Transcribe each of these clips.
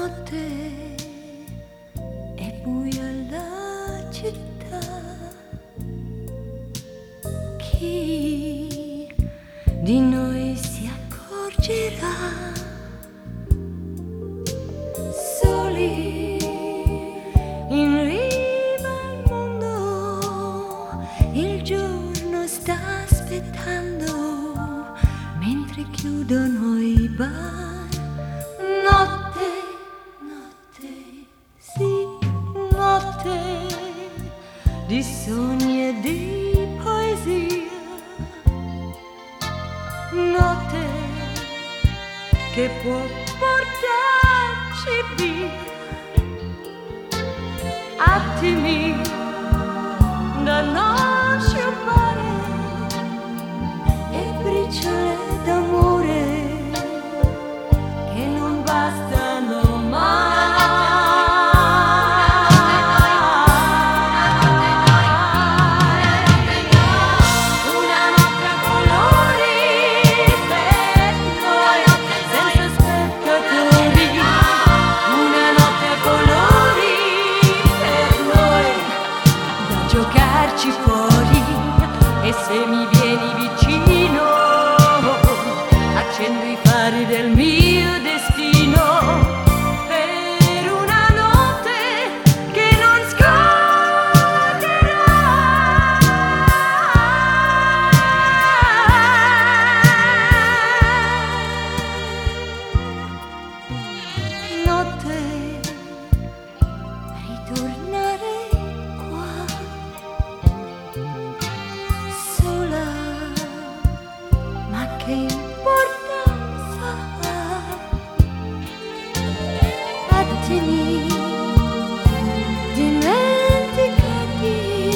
notte è buia la città, chi di noi si accorgerà? Soli in riva al mondo, il giorno sta aspettando, mentre chiudono i bar. Notte, notte, sì, notte di sogni e di poesia, notte che può portarci via, attimi da non sciupare e briciole d'amore che non bastano mai. Una notte a colori per noi, senza spettatori. Una notte a colori per noi, da giocarci fuori. E se mi vieni vicino, accendo i fari del mio destino, per una notte che non scorderà. Notte, ritornare qua, sola, ma che importanza ha? Attimi dimenticati,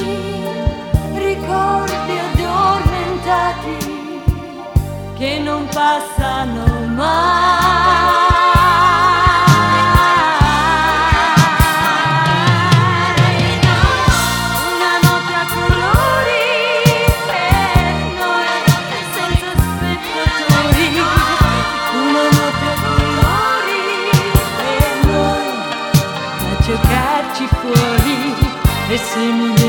ricordi addormentati che non passano mai. Una notte a colori per noi, senza spettatori. Una notte a colori per noi, da giocarci fuori. E se mi